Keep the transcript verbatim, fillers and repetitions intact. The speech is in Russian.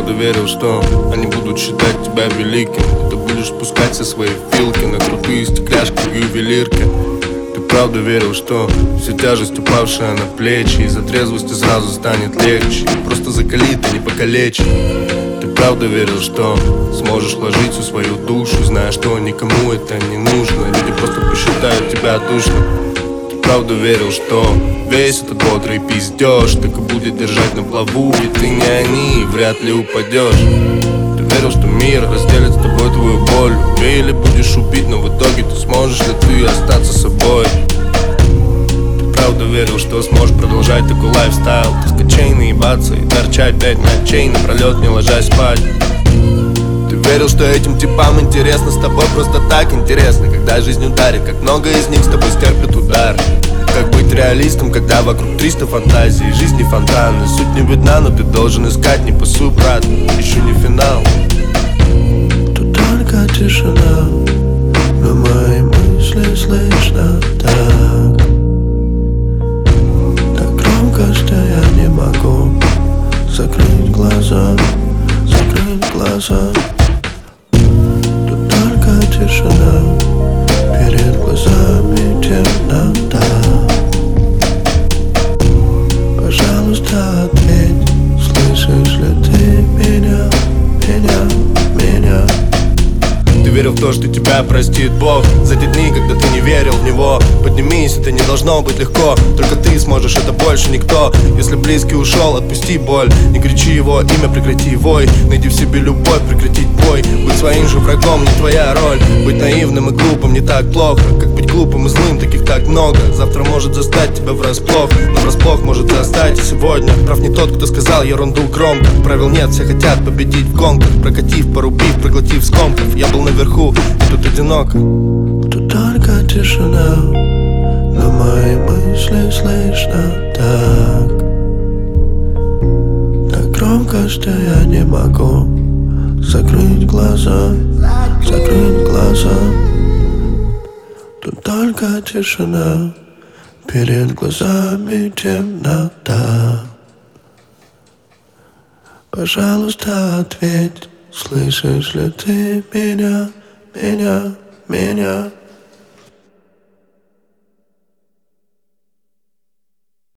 правда верил, что они будут считать тебя великим. Ты будешь спускать все свои филки на крутые стекляшки в ювелирке. Ты правда верил, что вся тяжесть, упавшая на плечи, из-за трезвости сразу станет легче, просто закалит, а не покалечит. Ты правда верил, что сможешь вложить всю свою душу, зная, что никому это не нужно, люди просто посчитают тебя душным. Ты правда верил, что весь этот бодрый пиздеж так и будет держать на плаву, ведь ты не они, вряд ли упадешь. Ты верил, что мир разделит с тобой твою боль. Убей или будешь убить, но в итоге ты сможешь ли ты остаться собой. Ты правда верил, что сможешь продолжать такой лайфстайл, таскать чейны, ебаться и торчать пять ночей напролет, не ложась спать. Ты верил, что этим типам интересно, с тобой просто так интересно, когда жизнь ударит, как много из них с тобой стерпят удар. Как быть реалистом, когда вокруг триста фантазий, жизни фонтаны, суть не видна, но ты должен искать, не пасуй, брат, еще не финал. Тут только тишина, но мои мысли слышно так, так громко, что я не могу закрыть глаза, закрыть глаза. Тут только тишина, перед глазами темнота. Пожалуйста, ответь, слышишь ли ты меня, меня, меня? Ты верил в то, что тебя простит Бог за те дни, когда ты не верил в Него. Поднимись, это не должно быть легко, только ты сможешь, это больше никто. Если близкий ушел, отпусти боль, не кричи его имя, прекрати вой. Найди в себе любовь, прекратить бой. Быть своим же врагом не твоя роль. Быть наивным и глупым не так плохо, как быть глупым и злым, таких так много. Завтра может застать тебя врасплох, но врасплох может застать и сегодня. Прав не тот, кто сказал ерунду громко. Правил нет, все хотят победить в гонках, прокатив, порубив, проглотив скомков. Я был наверху, и тут одиноко. Тут только тишина, но мои мысли слышно так, так громко, что я не могу закрыть глаза, закрыть глаза. Тут только тишина, перед глазами темнота. Пожалуйста, ответь, слышишь ли ты меня, меня, меня?